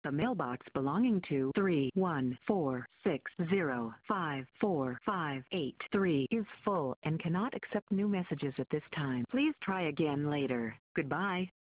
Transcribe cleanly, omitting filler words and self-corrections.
The mailbox belonging to 314605458 is full and cannot accept new messages at this time. Please try again later. Goodbye.